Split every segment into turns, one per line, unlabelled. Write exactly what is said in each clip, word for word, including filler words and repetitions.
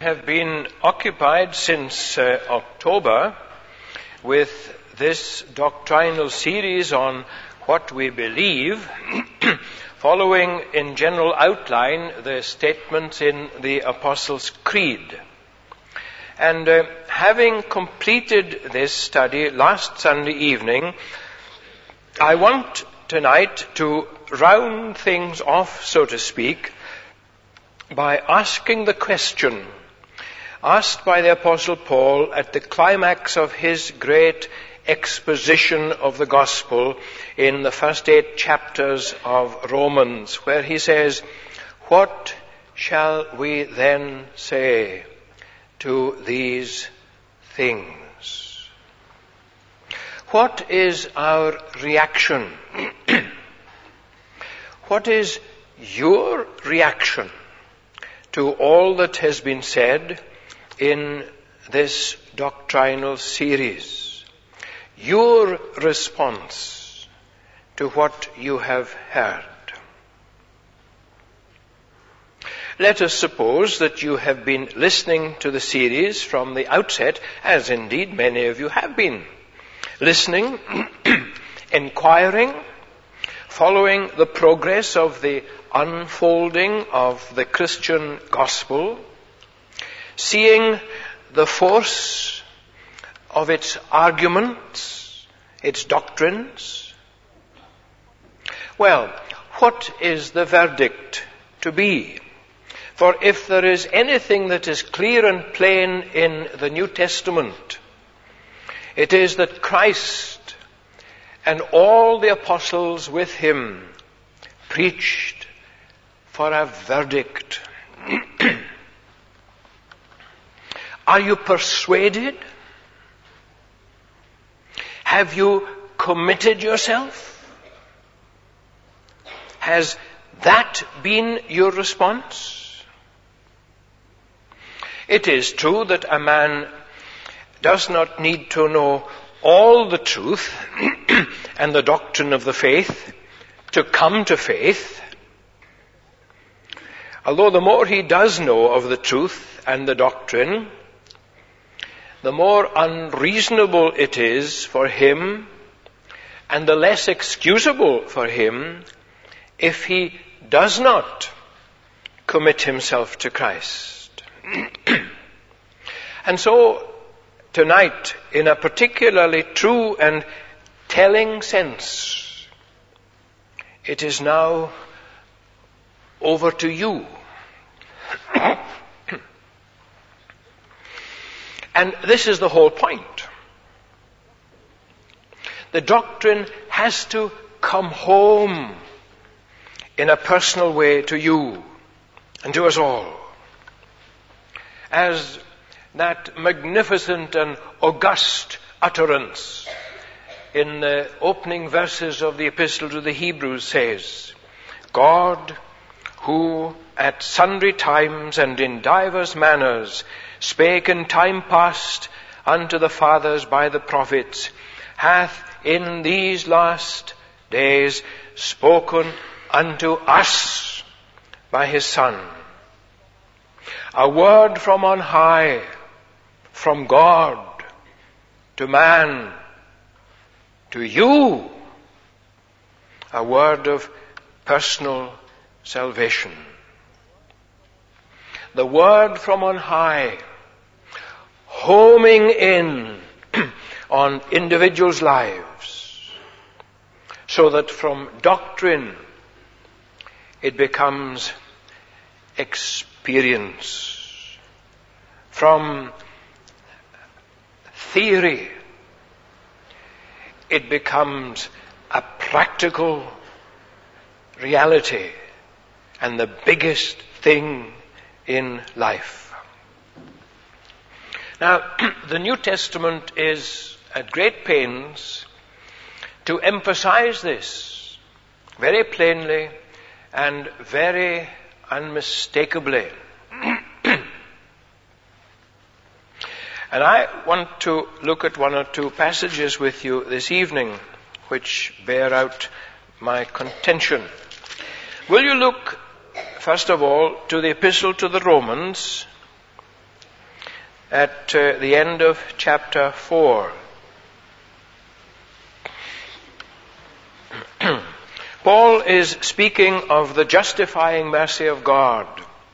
have been occupied since uh, October with this doctrinal series on what we believe, following in general outline the statements in the Apostles' Creed. And uh, having completed this study last Sunday evening, I want tonight to round things off, so to speak, by asking the question asked by the Apostle Paul at the climax of his great exposition of the gospel in the first eight chapters of Romans, where he says, "What shall we then say to these things?" What is our reaction? What is your reaction to all that has been said in this doctrinal series? Your response to what you have heard. Let us suppose that you have been listening to the series from the outset, as indeed many of you have been. Listening, inquiring, following the progress of the unfolding of the Christian gospel, seeing the force of its arguments, its doctrines. Well, what is the verdict to be? For if there is anything that is clear and plain in the New Testament, it is that Christ and all the apostles with him preached for a verdict. Are you persuaded? Have you committed yourself? Has that been your response? It is true that a man does not need to know all the truth and the doctrine of the faith to come to faith. Although the more he does know of the truth and the doctrine, the more unreasonable it is for him and the less excusable for him if he does not commit himself to Christ. And so, tonight, in a particularly true and telling sense, it is now over to you. And this is the whole point. The doctrine has to come home in a personal way to you and to us all. As that magnificent and august utterance in the opening verses of the Epistle to the Hebrews says, "God, who at sundry times and in divers manners spake in time past unto the fathers by the prophets, hath in these last days spoken unto us by his Son. A word from on high, from God to man, to you, a word of personal salvation." The word from on high, homing in on individuals' lives, so that from doctrine it becomes experience. From theory it becomes a practical reality and the biggest thing in life. Now, the New Testament is at great pains to emphasize this very plainly and very unmistakably. And I want to look at one or two passages with you this evening which bear out my contention. Will you look, first of all, to the Epistle to the Romans at uh, the end of chapter four. Paul is speaking of the justifying mercy of God.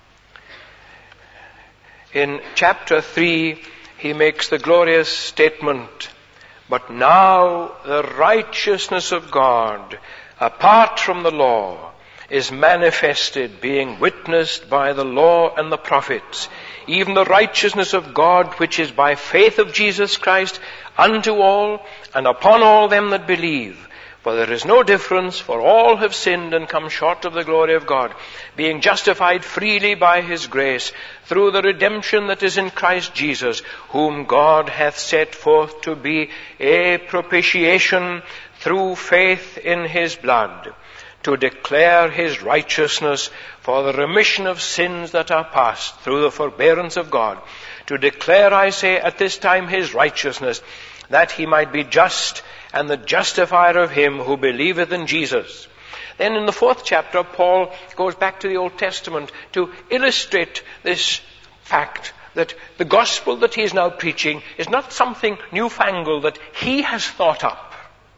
In chapter three, he makes the glorious statement, "But now the righteousness of God, apart from the law, is manifested, being witnessed by the law and the prophets, even the righteousness of God, which is by faith of Jesus Christ, unto all and upon all them that believe. For there is no difference, for all have sinned and come short of the glory of God, being justified freely by his grace, through the redemption that is in Christ Jesus, whom God hath set forth to be a propitiation through faith in his blood, to declare his righteousness for the remission of sins that are past, through the forbearance of God, to declare, I say, at this time his righteousness, that he might be just and the justifier of him who believeth in Jesus." Then in the fourth chapter, Paul goes back to the Old Testament to illustrate this fact that the gospel that he is now preaching is not something newfangled that he has thought up,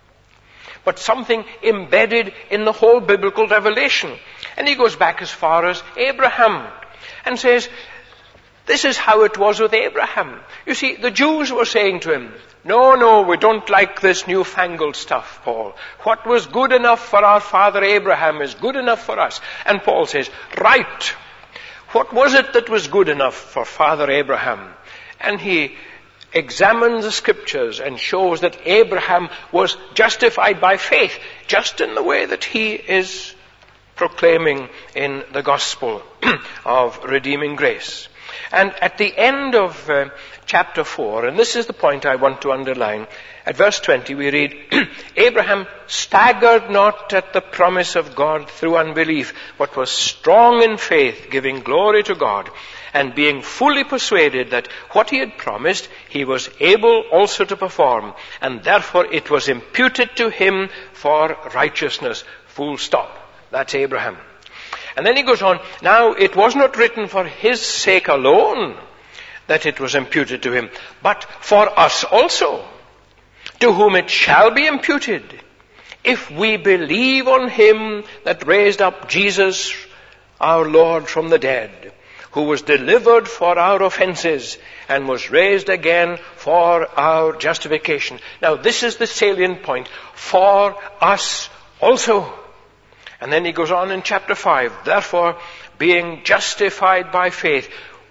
but something embedded in the whole biblical revelation. And he goes back as far as Abraham and says, this is how it was with Abraham. You see, the Jews were saying to him, no, no, we don't like this newfangled stuff, Paul. What was good enough for our father Abraham is good enough for us. And Paul says, right, what was it that was good enough for Father Abraham? And he examines the scriptures and shows that Abraham was justified by faith, just in the way that he is proclaiming in the gospel of redeeming grace. And at the end of uh, chapter four, and this is the point I want to underline, at verse twenty we read, "Abraham staggered not at the promise of God through unbelief, but was strong in faith, giving glory to God, and being fully persuaded that what he had promised, he was able also to perform, and therefore it was imputed to him for righteousness." Full stop. That's Abraham. And then he goes on, now it was not written for his sake alone that it was imputed to him, but for us also, to whom it shall be imputed, if we believe on him that raised up Jesus our Lord from the dead, who was delivered for our offenses and was raised again for our justification. Now this is the salient point, for us also. And then he goes on in chapter five, therefore, being justified by faith,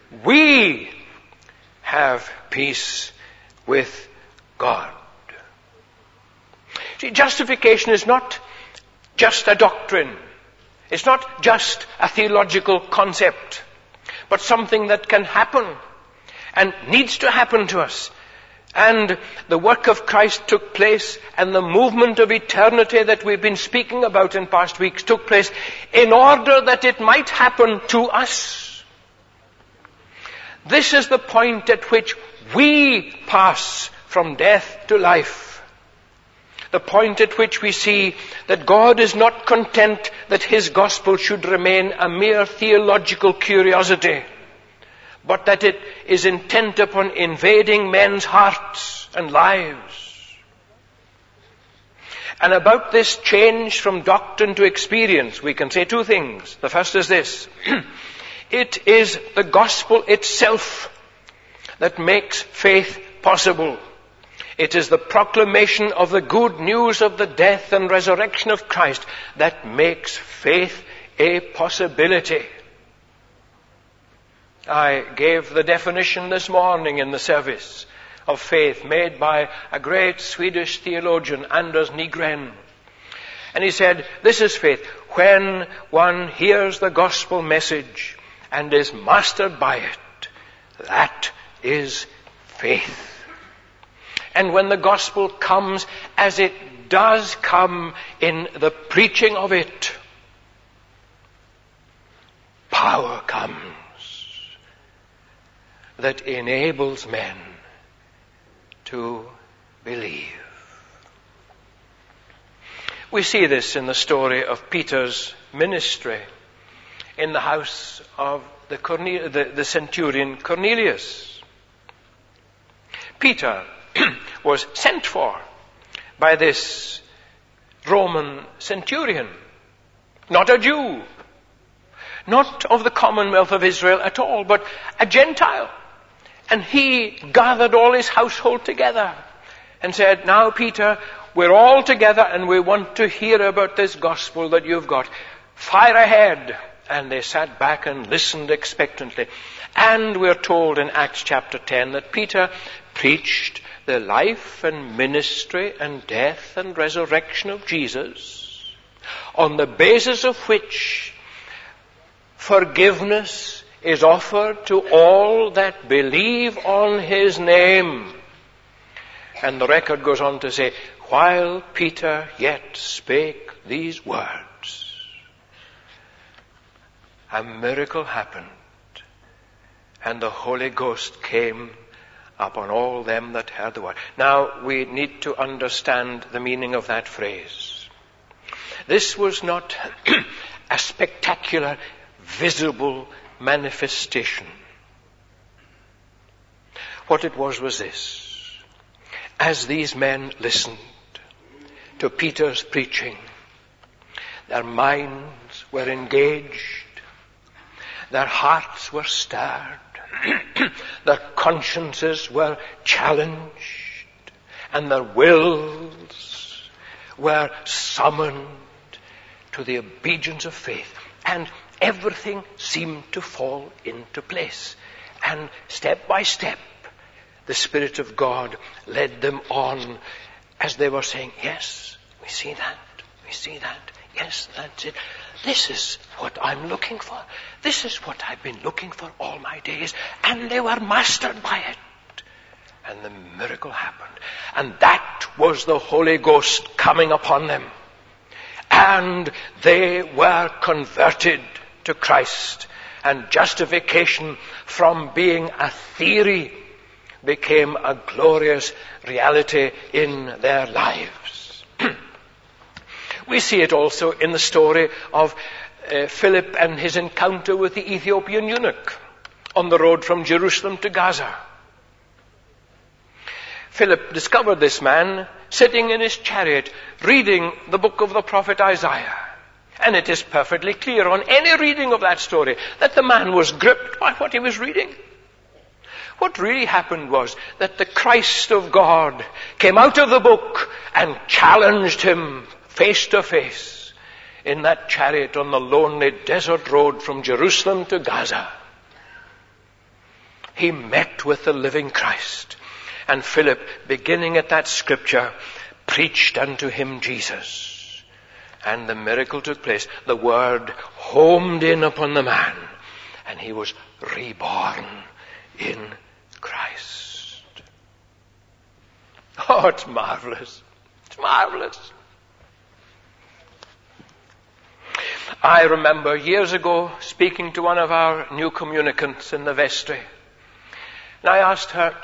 we have peace with God. See, justification is not just a doctrine. It's not just a theological concept, but something that can happen and needs to happen to us. And the work of Christ took place, and the movement of eternity that we've been speaking about in past weeks took place in order that it might happen to us. This is the point at which we pass from death to life. The point at which we see that God is not content that his gospel should remain a mere theological curiosity, but that it is intent upon invading men's hearts and lives. And about this change from doctrine to experience, we can say two things. The first is this. It is the gospel itself that makes faith possible. It is the proclamation of the good news of the death and resurrection of Christ that makes faith a possibility. I gave the definition this morning in the service of faith made by a great Swedish theologian, Anders Nygren. And he said, this is faith. When one hears the gospel message and is mastered by it, that is faith. And when the gospel comes as it does come in the preaching of it, power comes that enables men to believe. We see this in the story of Peter's ministry in the house of the, Cornel- the, the centurion Cornelius. Peter was sent for by this Roman centurion, not a Jew, not of the commonwealth of Israel at all, but a Gentile. And he gathered all his household together and said, now, Peter, we're all together and we want to hear about this gospel that you've got. Fire ahead. And they sat back and listened expectantly. And we're told in Acts chapter ten that Peter preached the life and ministry and death and resurrection of Jesus, on the basis of which forgiveness is offered to all that believe on his name. And the record goes on to say, while Peter yet spake these words, a miracle happened, and the Holy Ghost came upon all them that heard the word. Now, we need to understand the meaning of that phrase. This was not a spectacular, visible manifestation. What it was was this. As these men listened to Peter's preaching, their minds were engaged, their hearts were stirred, their consciences were challenged, and their wills were summoned to the obedience of faith. And everything seemed to fall into place. And step by step, the Spirit of God led them on as they were saying, yes, we see that, we see that, yes, that's it. This is what I'm looking for. This is what I've been looking for all my days. And they were mastered by it. And the miracle happened. And that was the Holy Ghost coming upon them. And they were converted to Christ. And justification from being a theory became a glorious reality in their lives. We see it also in the story of uh, Philip and his encounter with the Ethiopian eunuch on the road from Jerusalem to Gaza. Philip discovered this man sitting in his chariot reading the book of the prophet Isaiah. And it is perfectly clear on any reading of that story that the man was gripped by what he was reading. What really happened was that the Christ of God came out of the book and challenged him face to face in that chariot on the lonely desert road from Jerusalem to Gaza. He met with the living Christ. And Philip, beginning at that scripture, preached unto him Jesus. And the miracle took place. The word homed in upon the man, and he was reborn in Christ. Oh, it's marvelous. It's marvelous. I remember years ago speaking to one of our new communicants in the vestry. And I asked her,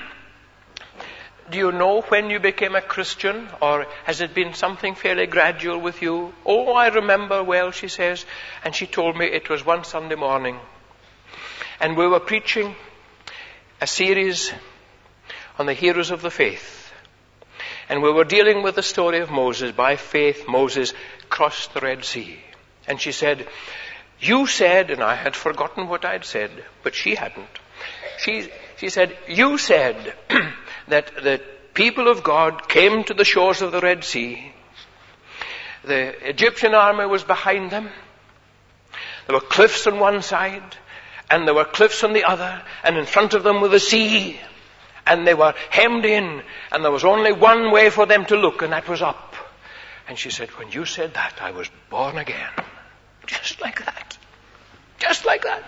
do you know when you became a Christian, or has it been something fairly gradual with you? Oh, I remember well, she says. And she told me it was one Sunday morning. And we were preaching a series on the heroes of the faith. And we were dealing with the story of Moses. By faith, Moses crossed the Red Sea. And she said, you said, and I had forgotten what I'd said, but she hadn't. She, she said, you said that the people of God came to the shores of the Red Sea. The Egyptian army was behind them. There were cliffs on one side, and there were cliffs on the other, and in front of them was the sea. And they were hemmed in, and there was only one way for them to look, and that was up. And she said, when you said that, I was born again. Just like that. Just like that.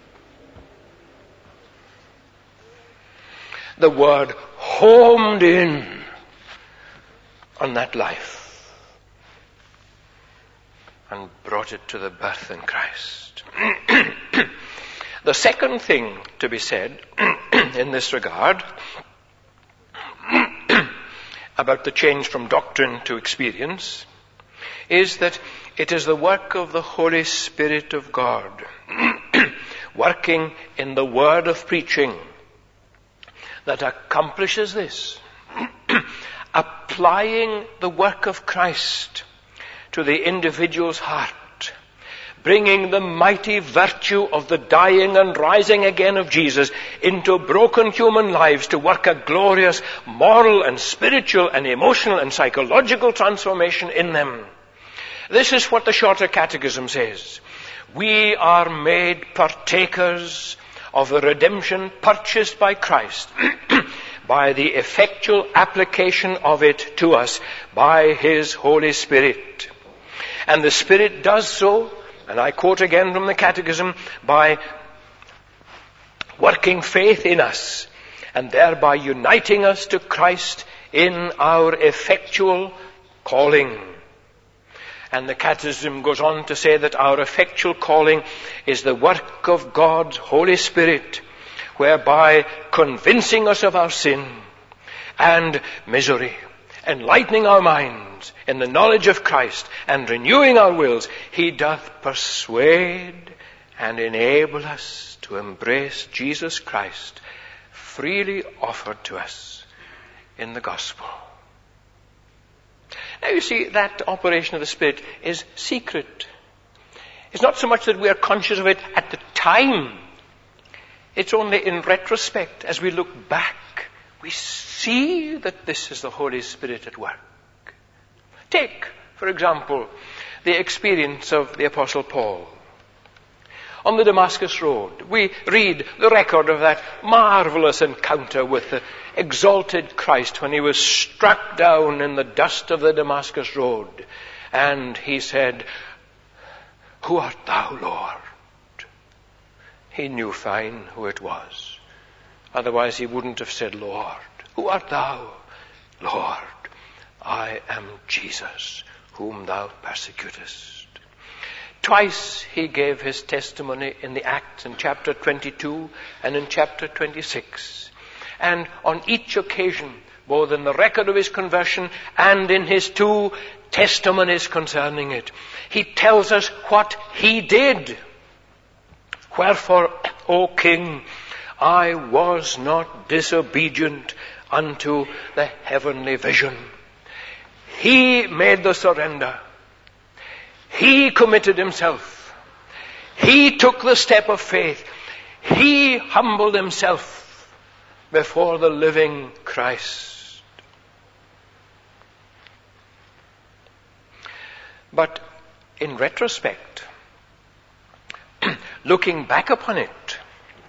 The word homed in on that life and brought it to the birth in Christ. The second thing to be said in this regard about the change from doctrine to experience is that it is the work of the Holy Spirit of God working in the word of preaching that accomplishes this. Applying the work of Christ to the individual's heart, bringing the mighty virtue of the dying and rising again of Jesus into broken human lives to work a glorious moral and spiritual and emotional and psychological transformation in them. This is what the Shorter Catechism says. We are made partakers of the redemption purchased by Christ by the effectual application of it to us by His Holy Spirit. And the Spirit does so, and I quote again from the Catechism, by working faith in us and thereby uniting us to Christ in our effectual calling. And the Catechism goes on to say that our effectual calling is the work of God's Holy Spirit, whereby convincing us of our sin and misery, enlightening our minds in the knowledge of Christ, and renewing our wills, He doth persuade and enable us to embrace Jesus Christ, freely offered to us in the gospel. Now you see, that operation of the Spirit is secret. It's not so much that we are conscious of it at the time. It's only in retrospect, as we look back, we see that this is the Holy Spirit at work. Take, for example, the experience of the Apostle Paul. On the Damascus Road, we read the record of that marvelous encounter with the exalted Christ when he was struck down in the dust of the Damascus Road. And he said, "Who art thou, Lord?" He knew fine who it was. Otherwise he wouldn't have said, "Lord." "Who art thou?" "Lord, I am Jesus, whom thou persecutest." Twice he gave his testimony in the Acts in chapter twenty-two and in chapter twenty-six. And on each occasion, both in the record of his conversion and in his two testimonies concerning it, he tells us what he did. "Wherefore, O King, I was not disobedient unto the heavenly vision." He made the surrender. He committed himself. He took the step of faith. He humbled himself before the living Christ. But in retrospect, looking back upon it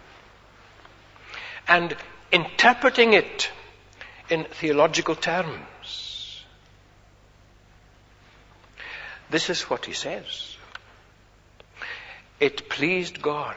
and interpreting it in theological terms, this is what he says. It pleased God,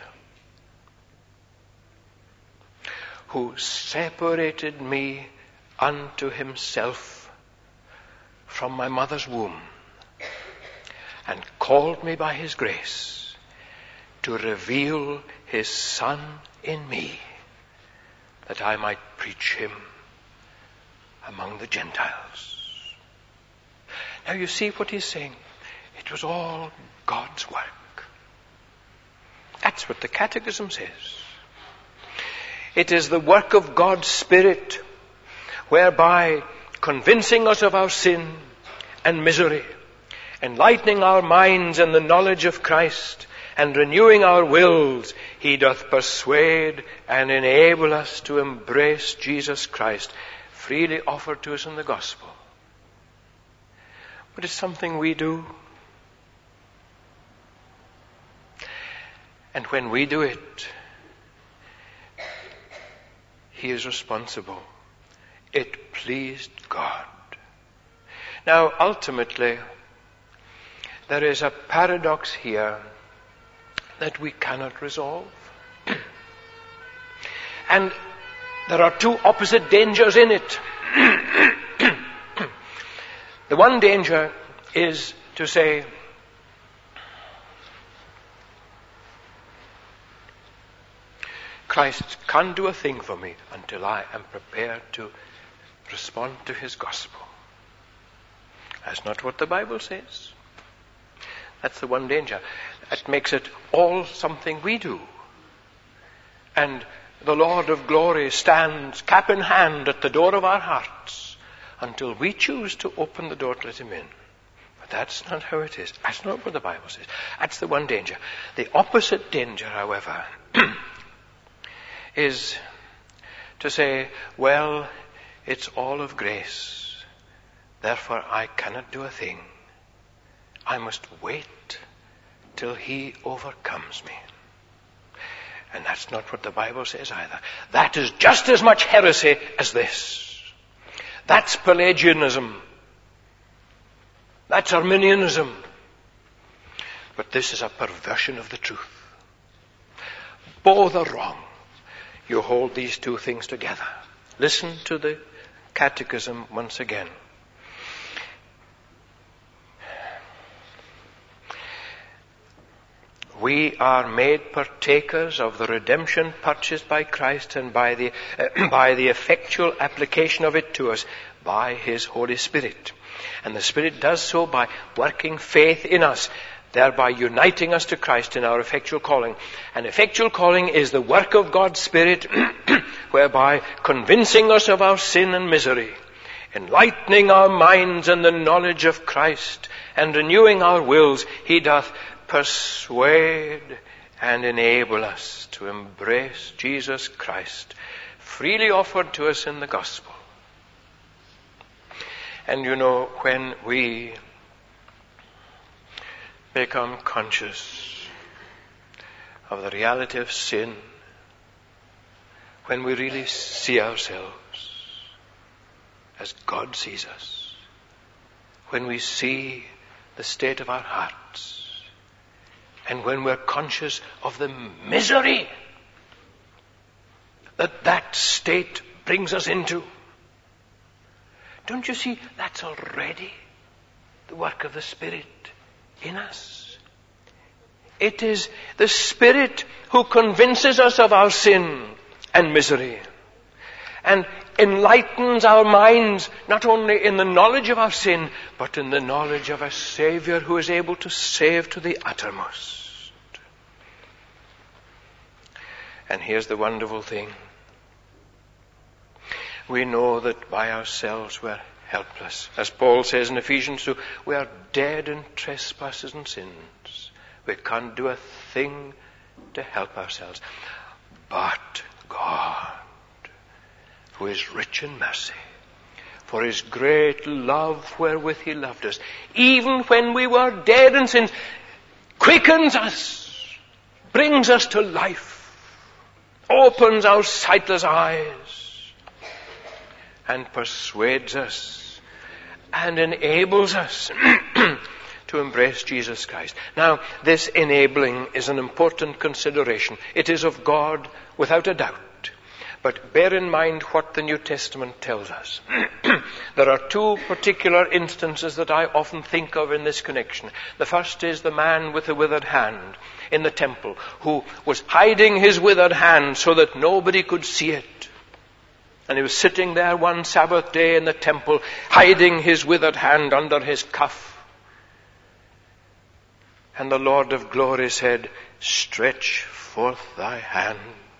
who separated me unto himself from my mother's womb, and called me by his grace to reveal his Son in me, that I might preach him among the Gentiles. Now you see what he's saying. It was all God's work. That's what the Catechism says. It is the work of God's Spirit, whereby convincing us of our sin and misery, enlightening our minds in the knowledge of Christ, and renewing our wills, he doth persuade and enable us to embrace Jesus Christ, freely offered to us in the gospel. But it's something we do. And when we do it, he is responsible. It pleased God. Now, ultimately, there is a paradox here that we cannot resolve. And there are two opposite dangers in it. The one danger is to say, Christ can't do a thing for me until I am prepared to respond to his gospel. That's not what the Bible says. That's the one danger. That makes it all something we do. And the Lord of glory stands cap in hand at the door of our hearts until we choose to open the door to let him in. But that's not how it is. That's not what the Bible says. That's the one danger. The opposite danger, however, is to say, well, it's all of grace. Therefore, I cannot do a thing. I must wait till he overcomes me. And that's not what the Bible says either. That is just as much heresy as this. That's Pelagianism. That's Arminianism. But this is a perversion of the truth. Both are wrong. You hold these two things together. Listen to the Catechism once again. We are made partakers of the redemption purchased by Christ and by the, uh, by the effectual application of it to us by his Holy Spirit. And the Spirit does so by working faith in us, thereby uniting us to Christ in our effectual calling. And effectual calling is the work of God's Spirit, whereby convincing us of our sin and misery, enlightening our minds in the knowledge of Christ, and renewing our wills, he doth persuade and enable us to embrace Jesus Christ, freely offered to us in the gospel. And you know, when we become conscious of the reality of sin, when we really see ourselves as God sees us, when we see the state of our hearts, and when we're conscious of the misery that that state brings us into, don't you see, that's already the work of the Spirit in us. It is the Spirit who convinces us of our sin and misery and enlightens our minds not only in the knowledge of our sin, but in the knowledge of a Savior who is able to save to the uttermost. And here's the wonderful thing. We know that by ourselves we're helpless. As Paul says in Ephesians two, we are dead in trespasses and sins. We can't do a thing to help ourselves. But God, who is rich in mercy, for his great love wherewith he loved us, even when we were dead in sins, quickens us, brings us to life, opens our sightless eyes, and persuades us and enables us to embrace Jesus Christ. Now, this enabling is an important consideration. It is of God without a doubt. But bear in mind what the New Testament tells us. There are two particular instances that I often think of in this connection. The first is the man with the withered hand in the temple, who was hiding his withered hand so that nobody could see it. And he was sitting there one Sabbath day in the temple, hiding his withered hand under his cuff. And the Lord of glory said, "Stretch forth thy hand."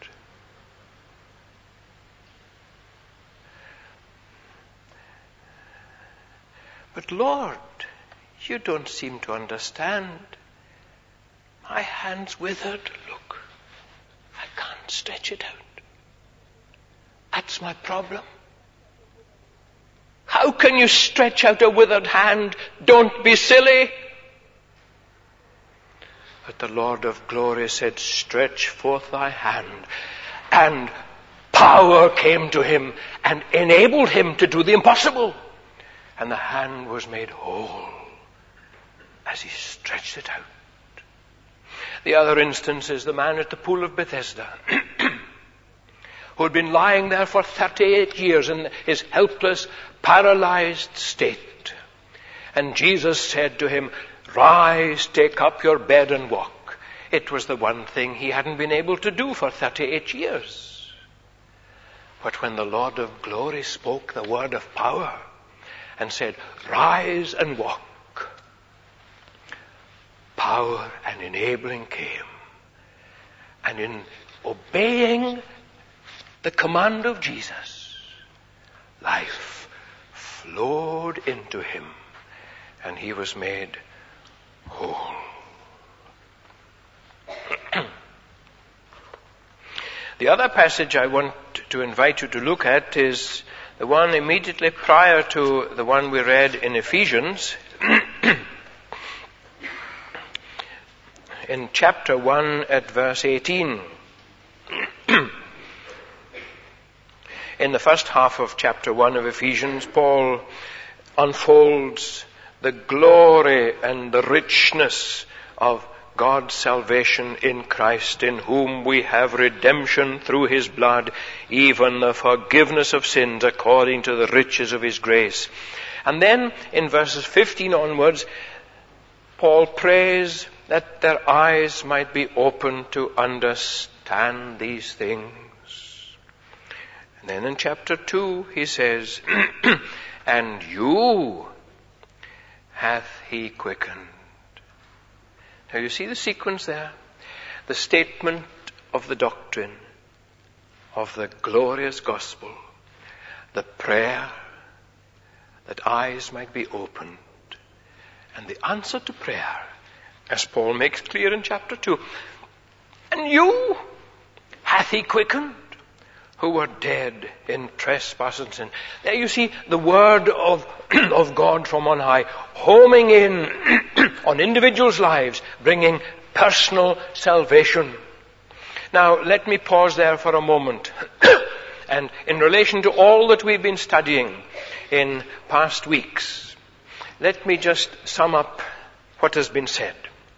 But Lord, you don't seem to understand. My hand's withered. Look, I can't stretch it out. That's my problem. How can you stretch out a withered hand? Don't be silly. But the Lord of glory said, "Stretch forth thy hand." And power came to him and enabled him to do the impossible. And the hand was made whole as he stretched it out. The other instance is the man at the pool of Bethesda, who had been lying there for thirty-eight years in his helpless, paralyzed state. And Jesus said to him, "Rise, take up your bed and walk." It was the one thing he hadn't been able to do for thirty-eight years. But when the Lord of glory spoke the word of power and said, "Rise and walk," power and enabling came. And in obeying the command of Jesus, life flowed into him, and he was made whole. The other passage I want to invite you to look at is the one immediately prior to the one we read in Ephesians. In chapter one at verse eighteen. In the first half of chapter one of Ephesians, Paul unfolds the glory and the richness of God's salvation in Christ, in whom we have redemption through his blood, even the forgiveness of sins according to the riches of his grace. And then in verses fifteen onwards, Paul prays that their eyes might be opened to understand these things. And then in chapter two he says, and you hath he quickened. Now you see the sequence there? The statement of the doctrine of the glorious gospel, the prayer that eyes might be opened, and the answer to prayer, as Paul makes clear in chapter two. And you hath he quickened, who were dead in trespass and sin. There you see the word of, of God from on high, homing in on individuals' lives, bringing personal salvation. Now, let me pause there for a moment. And in relation to all that we've been studying in past weeks, let me just sum up what has been said.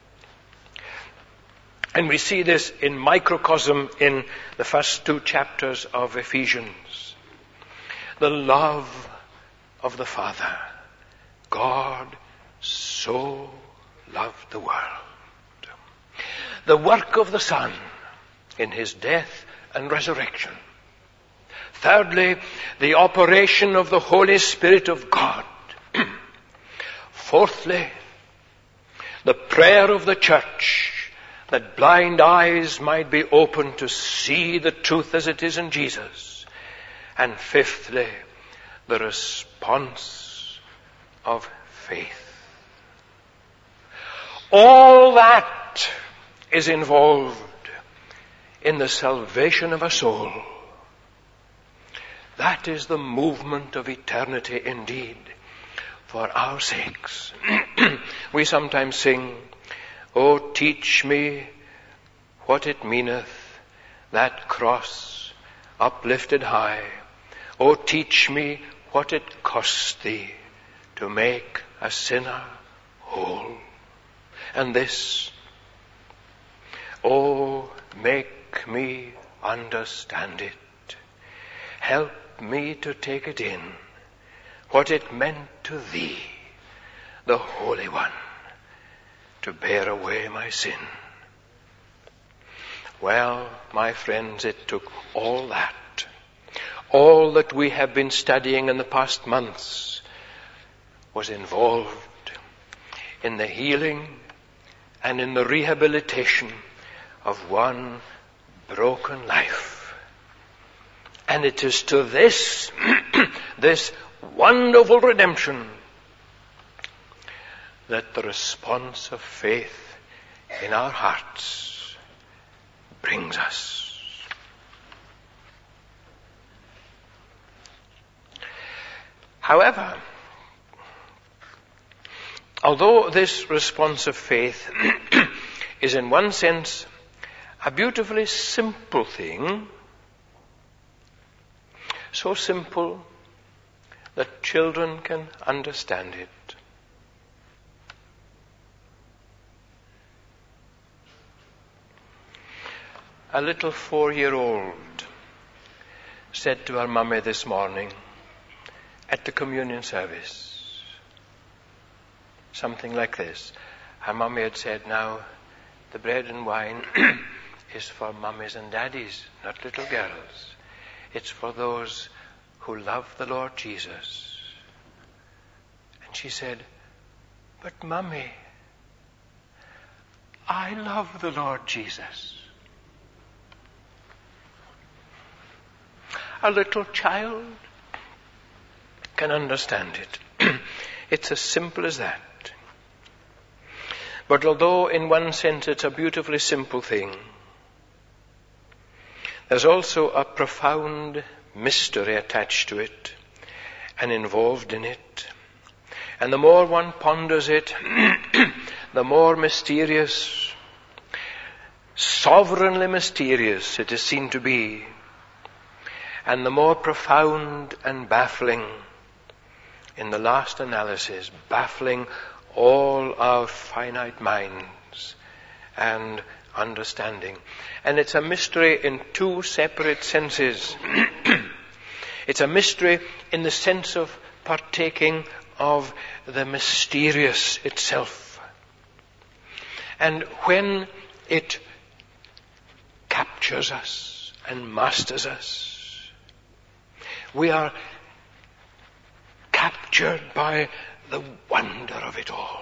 And we see this in microcosm in the first two chapters of Ephesians. The love of the Father. God so loved the world. The work of the Son in his death and resurrection. Thirdly, the operation of the Holy Spirit of God. Fourthly, the prayer of the church, that blind eyes might be opened to see the truth as it is in Jesus. And fifthly, the response of faith. All that is involved in the salvation of a soul. That is the movement of eternity indeed, for our sakes. We sometimes sing, "Oh, teach me what it meaneth, that cross uplifted high. Oh, teach me what it cost thee to make a sinner whole." And this, "Oh, make me understand it. Help me to take it in, what it meant to thee, the Holy One, to bear away my sin." Well, my friends, it took all that, all that we have been studying in the past months, was involved in the healing and in the rehabilitation of one broken life. And it is to this, this wonderful redemption, that the response of faith in our hearts brings us. However, although this response of faith is in one sense a beautifully simple thing, so simple that children can understand it, a little four-year-old said to her mummy this morning at the communion service something like this. Her mummy had said, "Now, the bread and wine is for mummies and daddies, not little girls. It's for those who love the Lord Jesus." And she said, "But Mummy, I love the Lord Jesus." a little child can understand it. It's as simple as that. But although in one sense it's a beautifully simple thing, there's also a profound mystery attached to it and involved in it. And the more one ponders it, the more mysterious, sovereignly mysterious it is seen to be, and the more profound and baffling, in the last analysis, baffling all our finite minds and understanding. And it's a mystery in two separate senses. It's a mystery in the sense of partaking of the mysterious itself. And when it captures us and masters us, we are captured by the wonder of it all.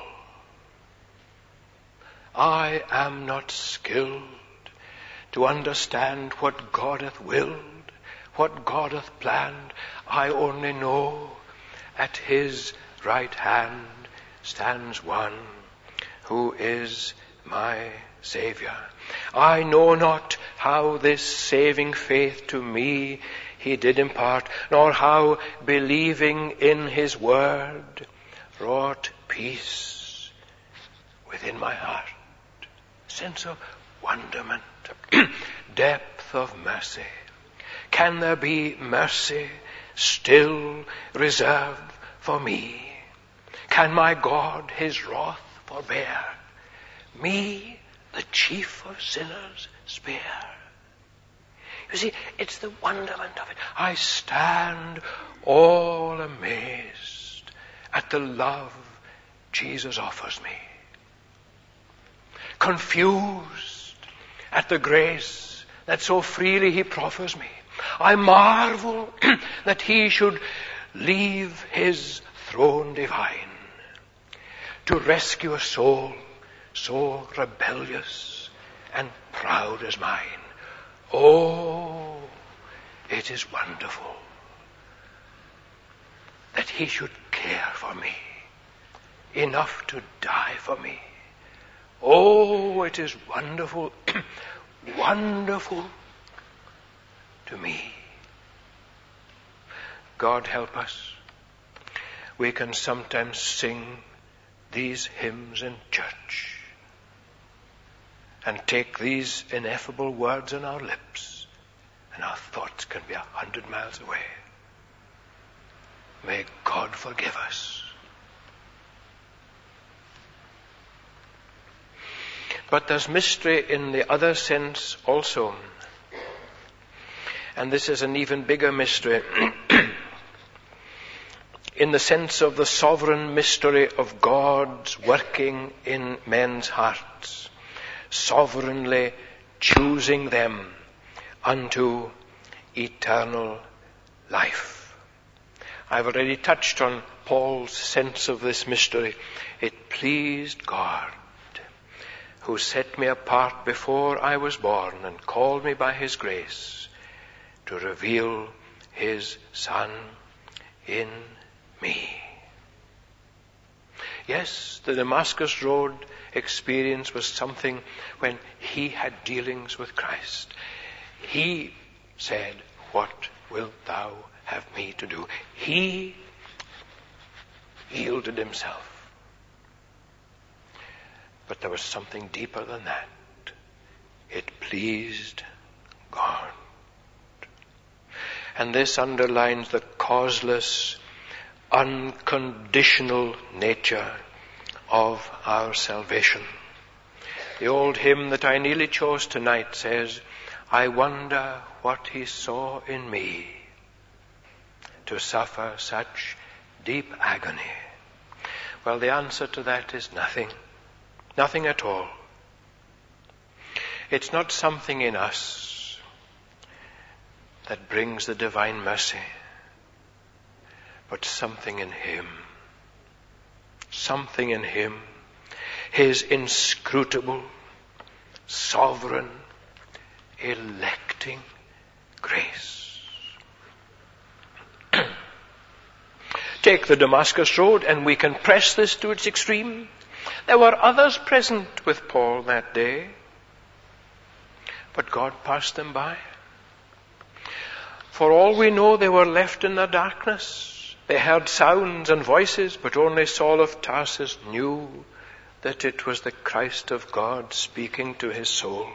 I am not skilled to understand what God hath willed, what God hath planned. I only know at his right hand stands one who is my Saviour. I know not how this saving faith to me he did impart, nor how believing in his word wrought peace within my heart. Sense of wonderment, depth of mercy. Can there be mercy still reserved for me? Can my God his wrath forbear? Me, the chief of sinners, spare. You see, it's the wonderment of it. I stand all amazed at the love Jesus offers me. Confused at the grace that so freely he proffers me. I marvel that he should leave his throne divine to rescue a soul so rebellious and proud as mine. Oh, it is wonderful that he should care for me enough to die for me. Oh, it is wonderful, wonderful to me. God help us. We can sometimes sing these hymns in church and take these ineffable words on our lips, and our thoughts can be a hundred miles away. May God forgive us. But there's mystery in the other sense also. And this is an even bigger mystery. In the sense of the sovereign mystery of God's working in men's hearts, sovereignly choosing them unto eternal life. I've already touched on Paul's sense of this mystery. It pleased God, who set me apart before I was born and called me by his grace to reveal his Son in me. Yes, the Damascus Road experience was something when he had dealings with Christ. He said, "What wilt thou have me to do?" He yielded himself. But there was something deeper than that. It pleased God. And this underlines the causeless, unconditional nature of our salvation. The old hymn that I nearly chose tonight says, "I wonder what he saw in me to suffer such deep agony." Well, the answer to that is nothing. Nothing at all. It's not something in us that brings the divine mercy, but something in him. Something in him. His inscrutable, sovereign, electing grace. take the Damascus Road and we can press this to its extreme. There were others present with Paul that day, but God passed them by. For all we know, they were left in the darkness. They heard sounds and voices, but only Saul of Tarsus knew that it was the Christ of God speaking to his soul.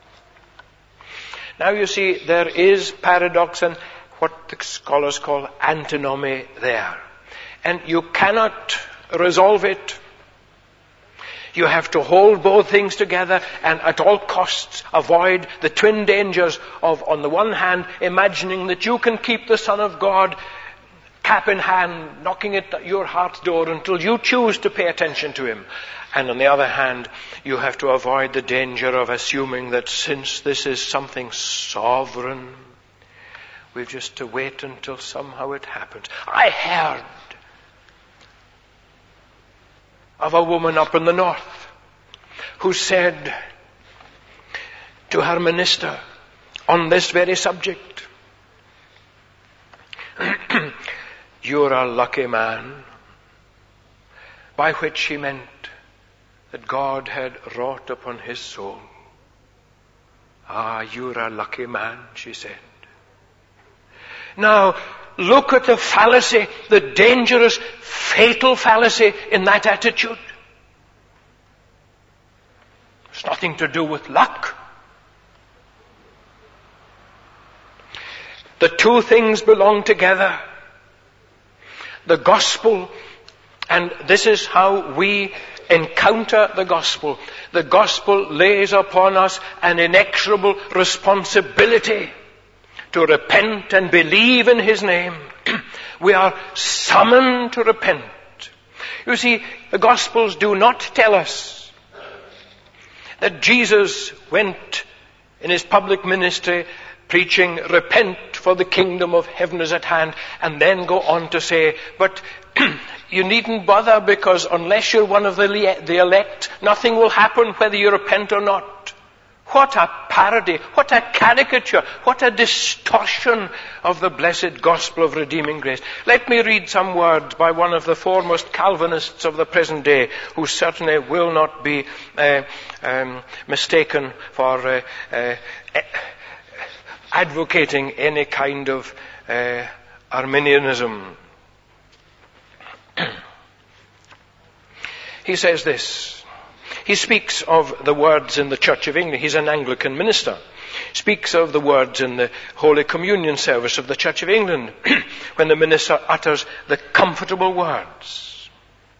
Now you see, there is paradox and what the scholars call antinomy there. And you cannot resolve it. You have to hold both things together and at all costs avoid the twin dangers of, on the one hand, imagining that you can keep the Son of God cap in hand, knocking at your heart's door until you choose to pay attention to him. And on the other hand, you have to avoid the danger of assuming that since this is something sovereign, we've just to wait until somehow it happens. I heard of a woman up in the north who said to her minister on this very subject, "You're a lucky man," by which she meant that God had wrought upon his soul. "Ah, you're a lucky man," she said. Now, look at the fallacy, the dangerous, fatal fallacy in that attitude. It's nothing to do with luck. The two things belong together. The gospel, and this is how we encounter the gospel. The gospel lays upon us an inexorable responsibility to repent and believe in his name. We are summoned to repent. You see, the Gospels do not tell us that Jesus went in his public ministry preaching, "Repent, for the kingdom of heaven is at hand," and then go on to say, "But you needn't bother, because unless you're one of the, the elect, nothing will happen whether you repent or not." What a parody, what a caricature, what a distortion of the blessed gospel of redeeming grace. Let me read some words by one of the foremost Calvinists of the present day, who certainly will not be uh, um, mistaken for uh, uh, advocating any kind of uh, Arminianism. He says this. He speaks of the words in the Church of England. He's an Anglican minister. Speaks of the words in the Holy Communion service of the Church of England when the minister utters the comfortable words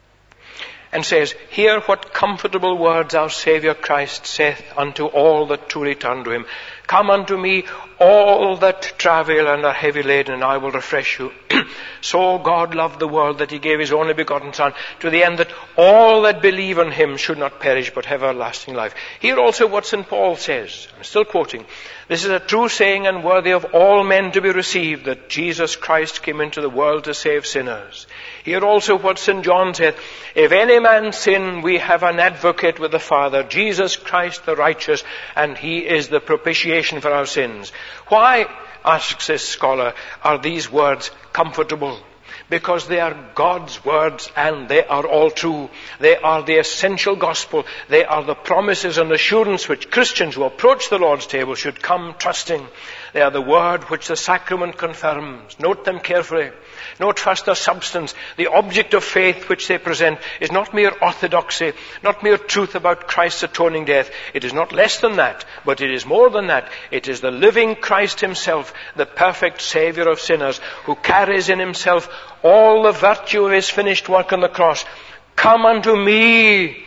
and says, "Hear what comfortable words our Saviour Christ saith unto all that truly turn to him. Come unto me, all that travail and are heavy laden, and I will refresh you. So God loved the world that he gave his only begotten Son, to the end that all that believe on him should not perish but have everlasting life." Hear also what Saint Paul says. I'm still quoting. "This is a true saying and worthy of all men to be received, that Jesus Christ came into the world to save sinners." Hear also what Saint John saith, "If any man sin, we have an advocate with the Father, Jesus Christ the righteous, and he is the propitiation for our sins." Why, asks this scholar, are these words comfortable? Because they are God's words and they are all true. They are the essential gospel. They are the promises and assurance which Christians who approach the Lord's table should come trusting. They are the word which the sacrament confirms. Note them carefully. Note first their substance. The object of faith which they present is not mere orthodoxy, not mere truth about Christ's atoning death. It is not less than that, but it is more than that. It is the living Christ himself, the perfect Saviour of sinners, who carries in himself all the virtue of his finished work on the cross. "Come unto me."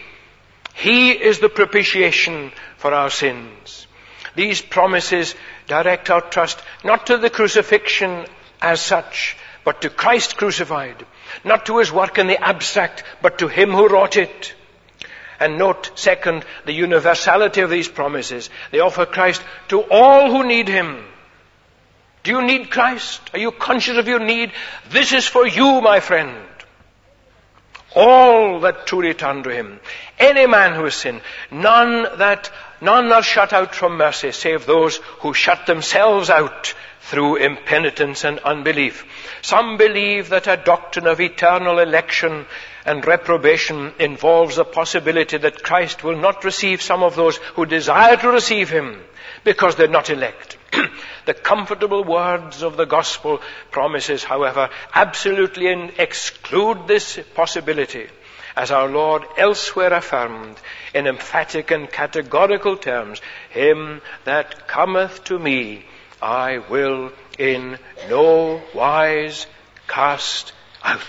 He is the propitiation for our sins. These promises direct our trust not to the crucifixion as such, but to Christ crucified. Not to his work in the abstract, but to him who wrought it. And note, second, the universality of these promises. They offer Christ to all who need him. Do you need Christ? Are you conscious of your need? This is for you, my friend. all that truly turn to him. Any man who has sinned, none that, none are shut out from mercy, save those who shut themselves out through impenitence and unbelief. Some believe that a doctrine of eternal election and reprobation involves the possibility that Christ will not receive some of those who desire to receive him because they're not elect. The comfortable words of the gospel promises, however, absolutely exclude this possibility, as our Lord elsewhere affirmed in emphatic and categorical terms, "Him that cometh to me I will in no wise cast out."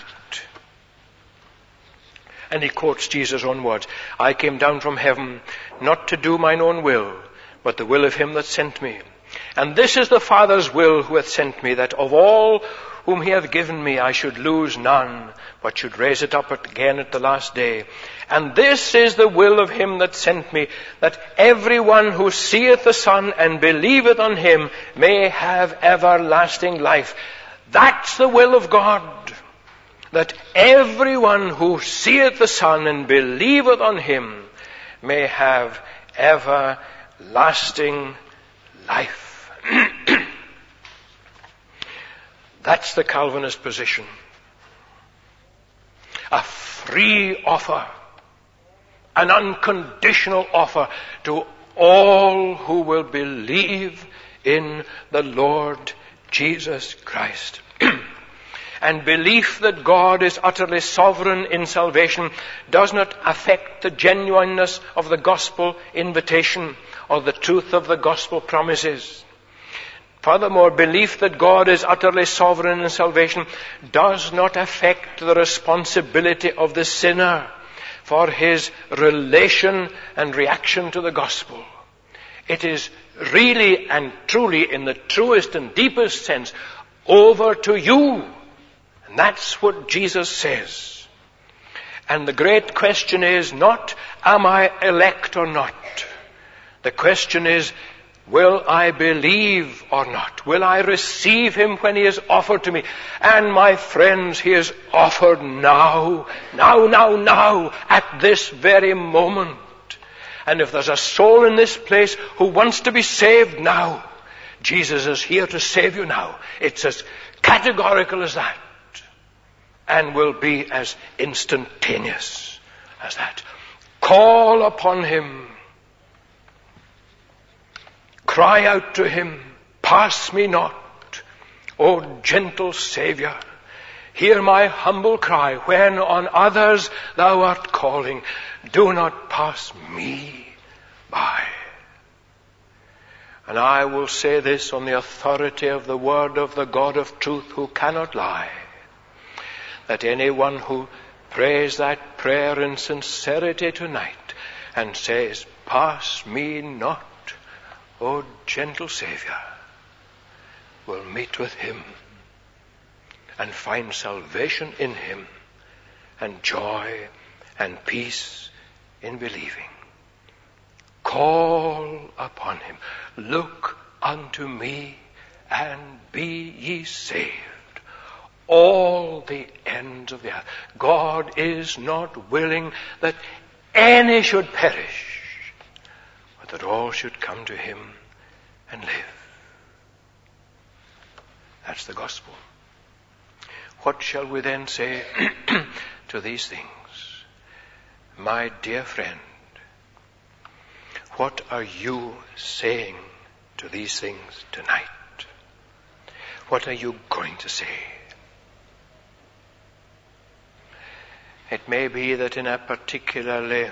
And he quotes Jesus' own words, "I came down from heaven not to do mine own will, but the will of him that sent me. And this is the Father's will who hath sent me, that of all whom he hath given me I should lose none, but should raise it up again at the last day. And this is the will of him that sent me, that every one who seeth the Son and believeth on him may have everlasting life." That's the will of God, that everyone who seeth the Son and believeth on him may have everlasting life. That's the Calvinist position. A free offer, an unconditional offer to all who will believe in the Lord Jesus Christ. And belief that God is utterly sovereign in salvation does not affect the genuineness of the gospel invitation or the truth of the gospel promises. Furthermore, belief that God is utterly sovereign in salvation does not affect the responsibility of the sinner for his relation and reaction to the gospel. It is really and truly, in the truest and deepest sense, over to you. And that's what Jesus says. And the great question is not, am I elect or not? The question is, will I believe or not? Will I receive him when he is offered to me? And my friends, he is offered now, now, now, now, at this very moment. And if there's a soul in this place who wants to be saved now, Jesus is here to save you now. It's as categorical as that, and will be as instantaneous as that. Call upon him. Cry out to him, "Pass me not, O gentle Saviour. Hear my humble cry when on others thou art calling. Do not pass me by." And I will say this on the authority of the word of the God of truth who cannot lie, that anyone who prays that prayer in sincerity tonight and says, "Pass me not, O gentle Saviour," will meet with him and find salvation in him and joy and peace in believing. Call upon him. Look unto me and be ye saved, all the ends of the earth. God is not willing that any should perish, but that all should come to him and live. That's the gospel. What shall we then say to these things? My dear friend, what are you saying to these things tonight? What are you going to say? It may be that in a particularly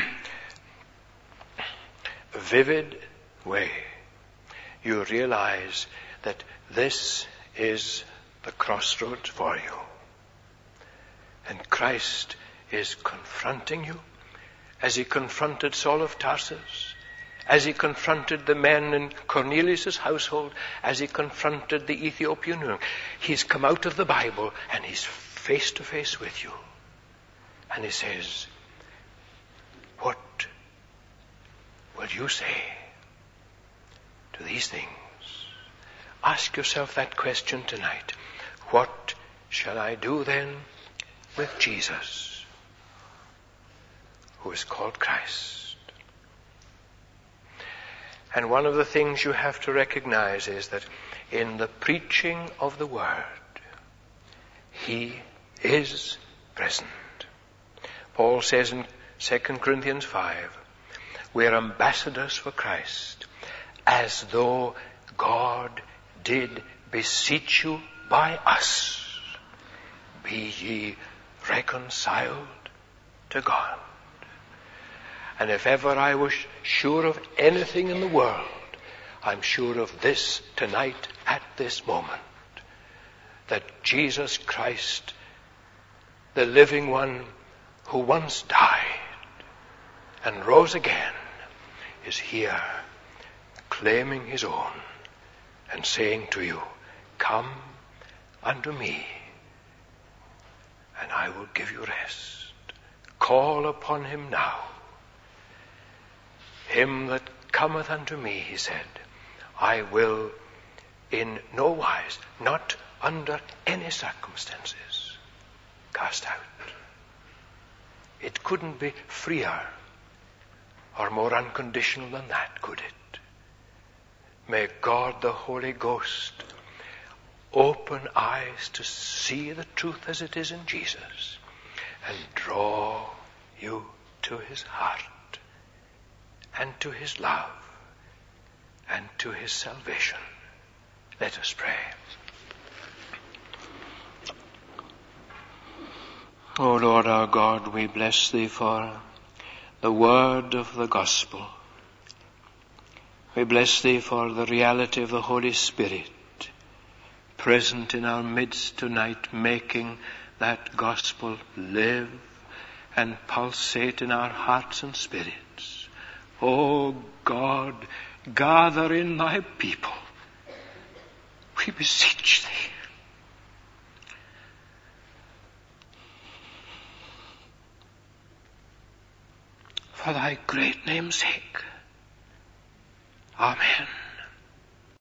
vivid way you realize that this is the crossroads for you. And Christ is confronting you as he confronted Saul of Tarsus, as he confronted the men in Cornelius' household, as he confronted the Ethiopian eunuch. He's come out of the Bible and he's face to face with you. And he says, what will you say to these things? Ask yourself that question tonight. What shall I do then with Jesus? who is called Christ. And one of the things you have to recognize is that in the preaching of the word, he is present. Paul says in Second Corinthians five, we are ambassadors for Christ, as though God did beseech you by us, be ye reconciled to God. And if ever I was sure of anything in the world, I'm sure of this tonight at this moment, that Jesus Christ, the living one who once died and rose again, is here claiming his own and saying to you, come unto me and I will give you rest. Call upon him now. Him that cometh unto me, he said, I will in no wise, not under any circumstances, cast out. It couldn't be freer or more unconditional than that, could it? May God the Holy Ghost open eyes to see the truth as it is in Jesus and draw you to his heart and to his love and to his salvation. Let us pray. O Lord our God, we bless thee for the word of the gospel. We bless thee for the reality of the Holy Spirit present in our midst tonight, making that gospel live and pulsate in our hearts and spirits. O God, gather in thy people, we beseech thee. For thy great name's sake. Amen.